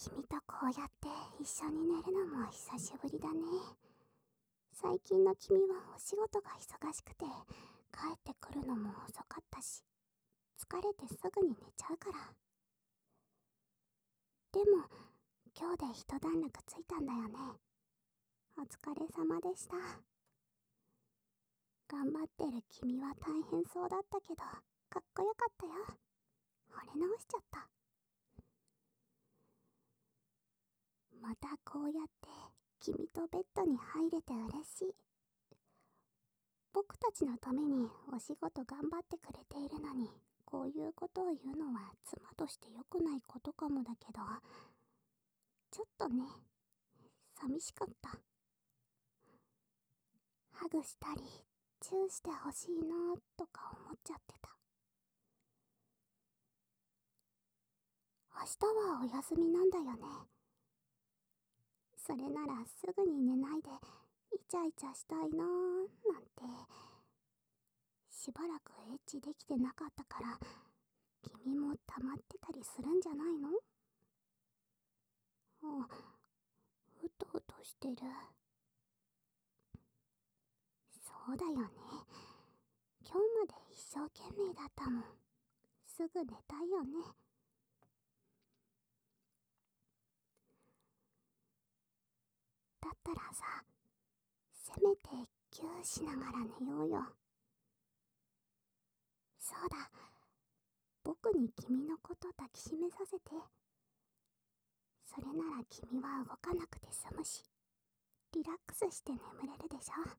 君とこうやって一緒に寝るのも久しぶりだね。最近の君はお仕事が忙しくて帰ってくるのも遅かったし、疲れてすぐに寝ちゃうから。でも今日で一段落ついたんだよね。お疲れ様でした。頑張ってる君は大変そうだったけどかっこよかったよ。惚れ直しちゃった。またこうやって君とベッドに入れて嬉しい。僕たちのためにお仕事頑張ってくれているのに、こういうことを言うのは妻として良くないことかもだけど、ちょっとね、寂しかった。ハグしたりチューしてほしいなとか思っちゃってた。明日はお休みなんだよね。それならすぐに寝ないでイチャイチャしたいななんて。しばらくエッチできてなかったから、君も溜まってたりするんじゃないの？うとうとしてる。そうだよね。今日まで一生懸命だったもん。すぐ寝たいよね。だったらさ、せめてギューしながら寝ようよ。そうだ、僕に君のこと抱きしめさせて。それなら君は動かなくて済むし、リラックスして眠れるでしょ。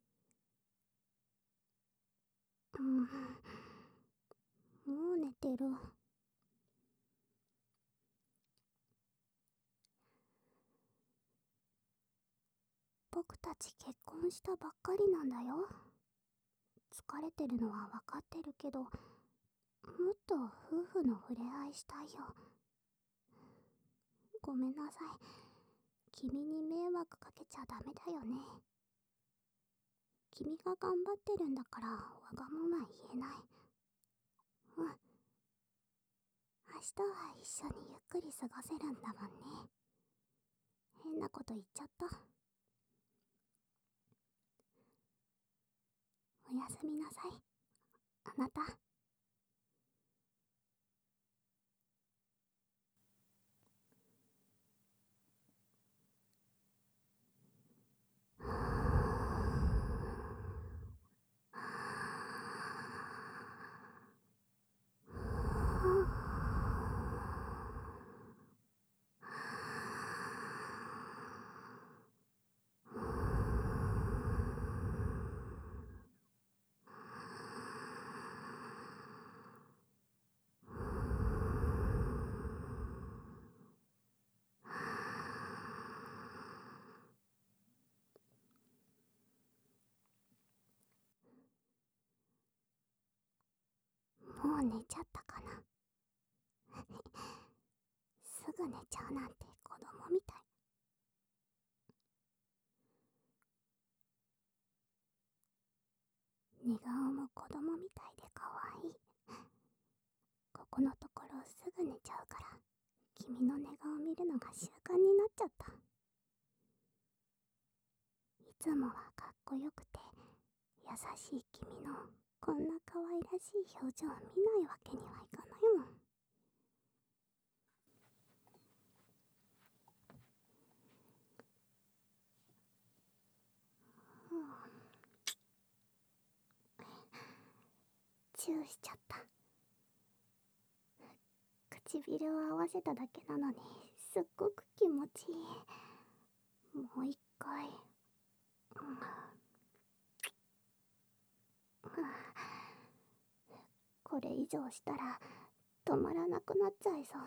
もう寝てる。僕たち結婚したばっかりなんだよ。疲れてるのは分かってるけど、もっと夫婦の触れ合いしたいよ。ごめんなさい。君に迷惑かけちゃダメだよね。君が頑張ってるんだからわがまま言えない。明日は一緒にゆっくり過ごせるんだもんね。変なこと言っちゃった。おやすみなさい、あなた。もう寝ちゃったかな。すぐ寝ちゃうなんて子供みたい。寝顔も子供みたいで可愛い。ここのところすぐ寝ちゃうから、君の寝顔見るのが習慣になっちゃった。いつもはかっこよくて優しい君のこんな可愛らしい表情を見ないわけにはいかないもん。チューしちゃった。唇を合わせただけなのにすっごく気持ちいい。もう一回。これ以上したら止まらなくなっちゃいそう。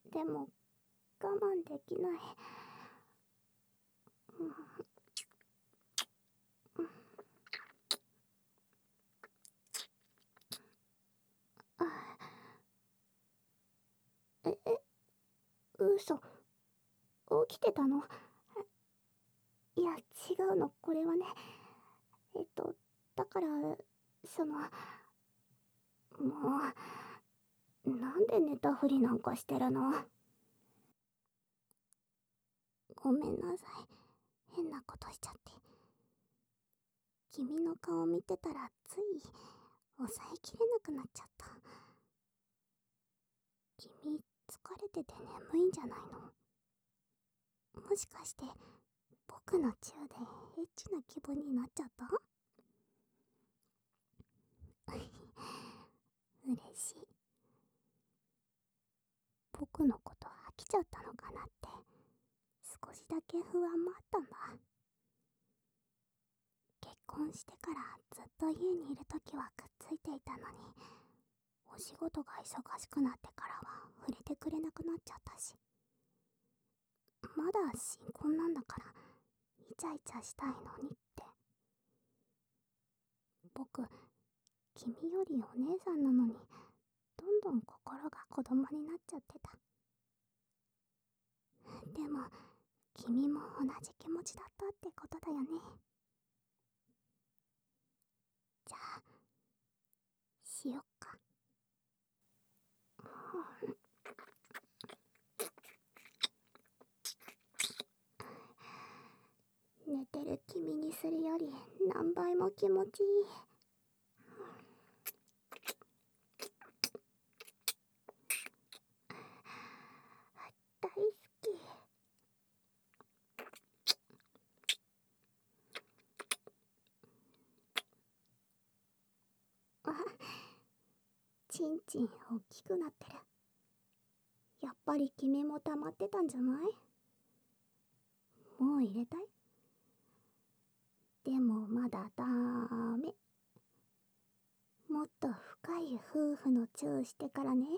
でも我慢できない。嘘。起きてたの？いや違うの、これはね。だからもうなんで寝たふりなんかしてるの？ごめんなさい。変なことしちゃって。君の顔見てたらつい抑えきれなくなっちゃった。君、疲れてて眠いんじゃないの？もしかして僕のチューでエッチな気分になっちゃった？嬉しい。僕のこと飽きちゃったのかなって少しだけ不安もあったんだ。結婚してからずっと家にいるときはくっついていたのに、お仕事が忙しくなってからは触れてくれなくなっちゃったし、まだ新婚なんだからイチャイチャしたいのにって。僕、君よりお姉さんなのにどんどん心が子供になっちゃってた。でも君も同じ気持ちだったってことだよね。じゃあしよっか。寝てる君にするより何倍も気持ちいい。大好き。あ、ちんちん大きくなってる。やっぱり君も溜まってたんじゃない？もう入れたい？でもまだダメ。もっと深い夫婦のチューしてからね。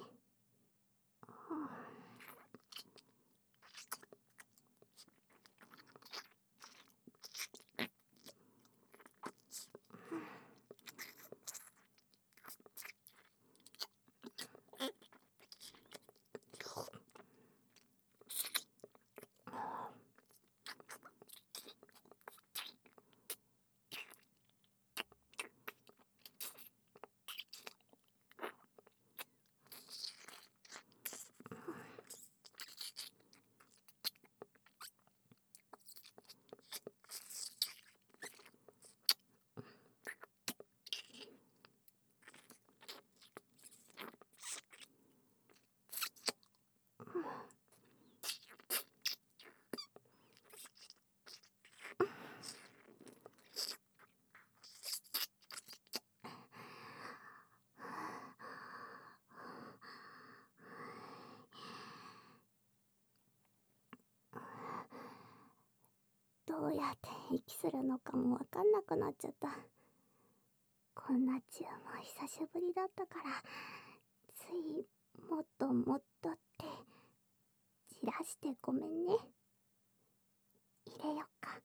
どうやって息するのかもわかんなくなっちゃった。こんなチューも久しぶりだったから、ついもっともっとってじらしてごめんね。入れよっか。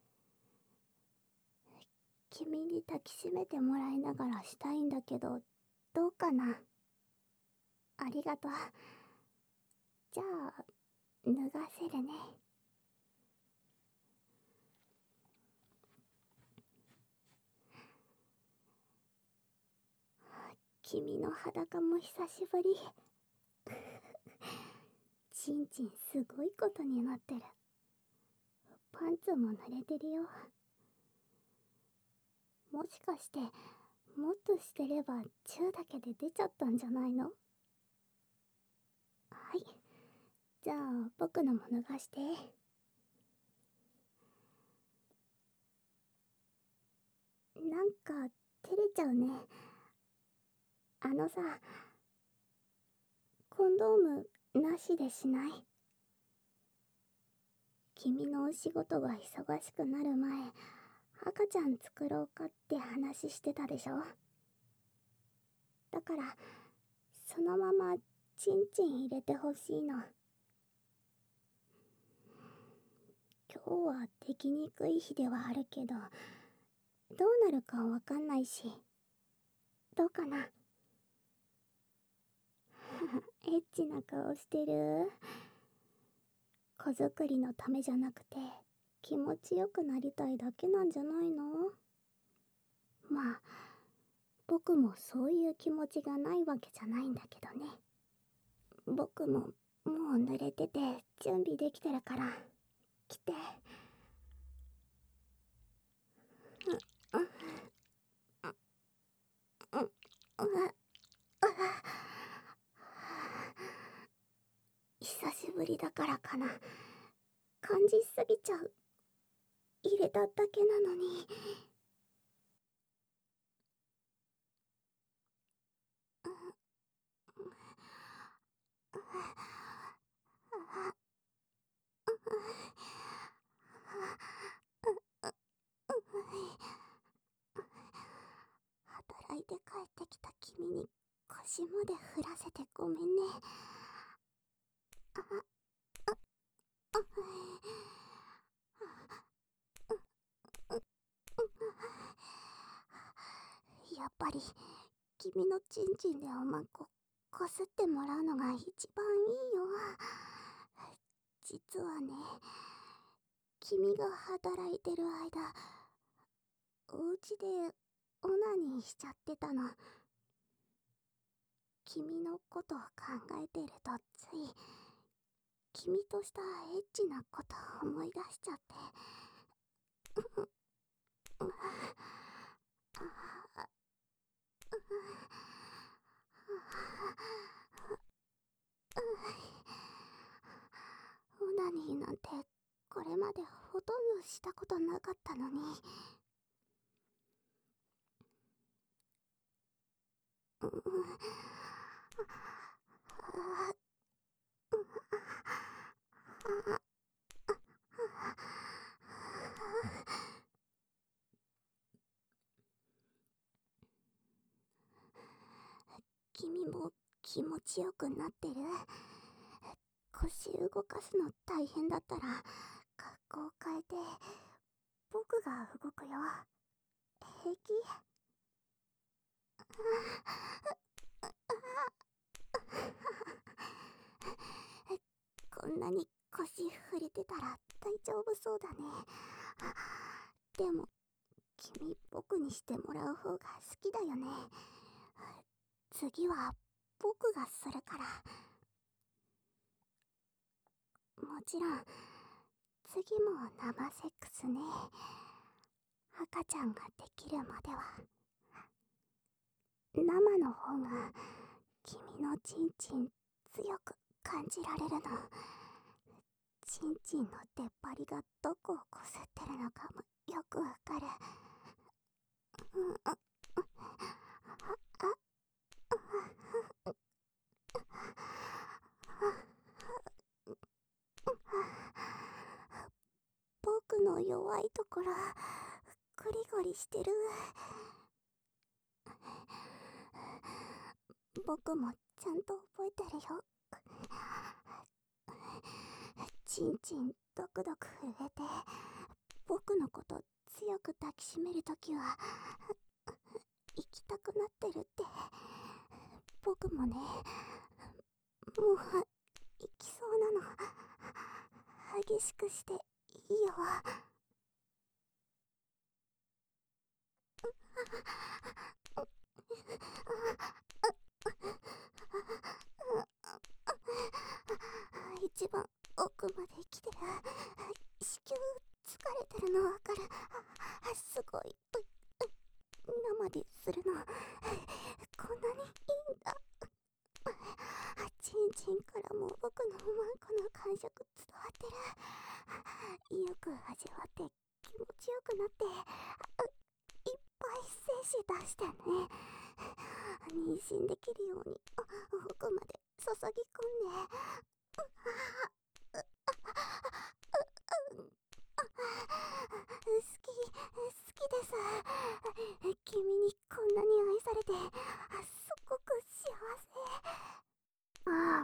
君に抱きしめてもらいながらしたいんだけど、どうかな？ありがとう。じゃあ脱がせるね。君の裸も久しぶり。ちんちんすごいことになってる。パンツも濡れてるよ。もしかしてもっとしてればチューだけで出ちゃったんじゃないの？はい、じゃあ僕のも脱がして。なんか照れちゃうね。あのさ、コンドームなしでしない？君のお仕事が忙しくなる前、赤ちゃん作ろうかって話してたでしょ。だからそのままチンチン入れてほしいの。今日はできにくい日ではあるけど、どうなるかわかんないし、どうかな？エッチな顔してる。子作りのためじゃなくて気持ちよくなりたいだけなんじゃないの？まあ僕もそういう気持ちがないわけじゃないんだけどね。 僕ももう濡れてて準備できてるから来て。久しぶりだからかな、感じすぎちゃう。入れただけなのに。働いて帰ってきた君に腰まで振らせてごめんね。やっぱり君のチンチンでおまんここすってもらうのが一番いいよ。実はね、君が働いてる間、お家でオナニーしちゃってたの。君のことを考えてるとつい君としたエッチなことを思い出しちゃって。オナニーなんてこれまでほとんどしたことなかったのに。君も気持ちよくなってる？腰動かすの大変だったら格好を変えて僕が動くよ。平気？こんなに腰触れてたら大丈夫そうだね。でも君、僕にしてもらう方が好きだよね。次は僕がするから。もちろん次も生セックスね。赤ちゃんができるまでは。生の方が君のチンチン強く感じられるの。チンチンの出っ張りがどこをこすってるのかもよくわかる。僕の弱いところゴリゴリしてる。僕もちゃんと覚えてるよ。チンチンドクドク震えて僕のこと強く抱きしめるときは行きたくなってるって。僕もね、もう行きそうなの。激しくしていいよ。一番奥まで来てる。子宮疲れてるのわかる？すごい生でするの。こんなにいいんだ。チンチンからも僕のおまんこの感触伝わってる。よく味わって気持ちよくなって、いっぱい精子出してね。妊娠できるように奥まで注ぎ込んで。好きです。君にこんなに愛されてすごく幸せ。あ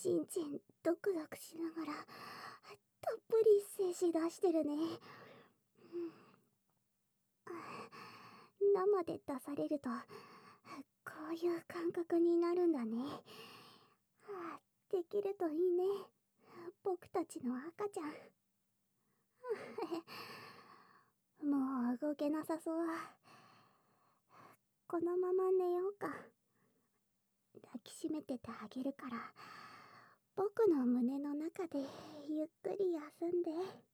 ちんちんドクドクしながらたっぷり精子出してるね。生で出されるとこういう感覚になるんだね。できるといいね、僕たちの赤ちゃん。もう動けなさそう。このまま寝ようか。抱きしめててあげるから、僕の胸の中でゆっくり休んで。